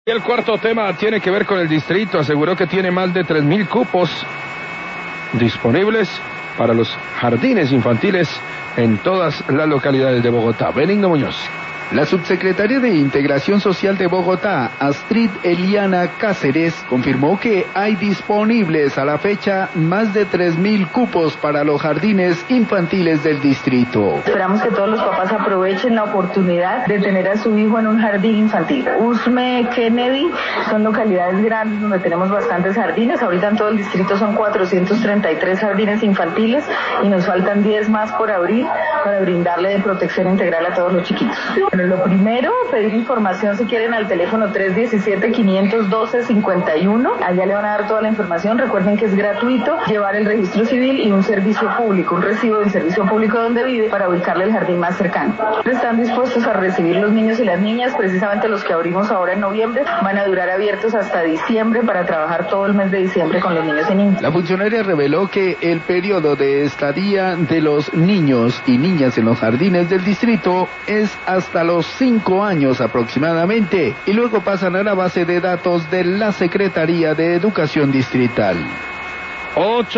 Y el cuarto tema tiene que ver con el distrito. Aseguró que tiene más de 3.000 cupos disponibles para los jardines infantiles en todas las localidades de Bogotá. Benigno Muñoz. La subsecretaria de Integración Social de Bogotá, Astrid Eliana Cáceres, confirmó que hay disponibles a la fecha más de 3.000 cupos para los jardines infantiles del distrito. Esperamos que todos los papás aprovechen la oportunidad de tener a su hijo en un jardín infantil. Usme, Kennedy, son localidades grandes donde tenemos bastantes jardines. Ahorita en todo el distrito son 433 jardines infantiles y nos faltan 10 más por abrir para brindarle de protección integral a todos los chiquitos. Bueno, lo primero, pedir información si quieren al teléfono 317-512-51. Allá le van a dar toda la información. Recuerden que es gratuito llevar el registro civil y un servicio público, un recibo del servicio público donde vive para ubicarle el jardín más cercano. Están dispuestos a recibir los niños y las niñas, precisamente los que abrimos ahora en noviembre. Van a durar abiertos hasta diciembre para trabajar todo el mes de diciembre con los niños y niñas. La funcionaria reveló que el periodo de estadía de los niños y niñas en los jardines del distrito es hasta los 5 años aproximadamente, y luego pasan a la base de datos de la Secretaría de Educación Distrital. 8